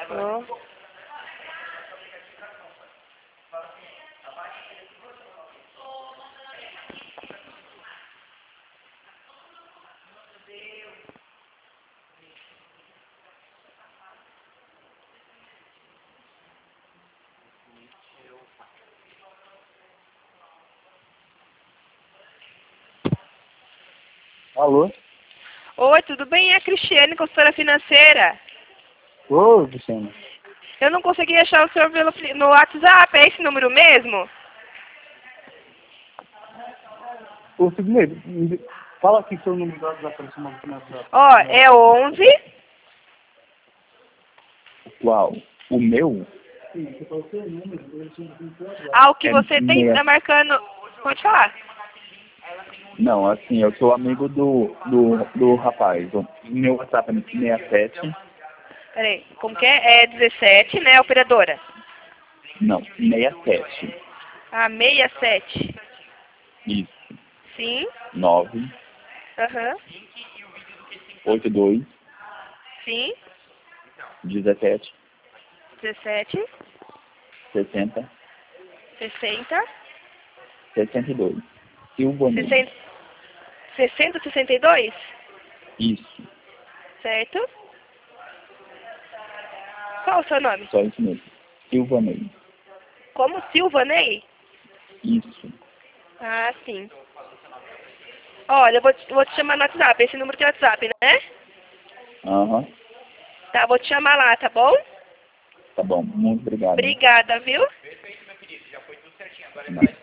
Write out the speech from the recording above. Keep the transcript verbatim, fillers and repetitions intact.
Ó. Alô? Oi, tudo bem? É a Cristiane, consultora financeira. Ô, Cristiano. Eu não consegui achar o senhor pelo, no WhatsApp, é esse número mesmo? Ô, Sidney, me- fala aqui seu número do WhatsApp para chamar aqui no WhatsApp. Ó, é onze. Qual? O meu? Sim, você falou seu número, eu tinha que ter o WhatsApp. Ah, o que É você tem meia- tá marcando... Pode falar. Não, assim, eu sou amigo do, do, do rapaz. O meu WhatsApp é sessenta e sete. Peraí, como que é? É dezessete, né, operadora? Não, sessenta e sete. Ah, sessenta e sete. Isso. Sim. nove Aham. oito dois Sim. dezessete dezessete. sessenta sessenta. sessenta e dois. Silva Mendes. sessenta. sessenta, sessenta e dois? Isso. Certo. Qual o seu nome? Só isso mesmo. Silva Mendes. Como Silva, Ney? Isso. Ah, sim. Olha, eu vou te, vou te chamar no WhatsApp, esse número de WhatsApp, né? Aham. Tá, vou te chamar lá, tá bom? Tá bom. Muito obrigado. Obrigada, viu? Não.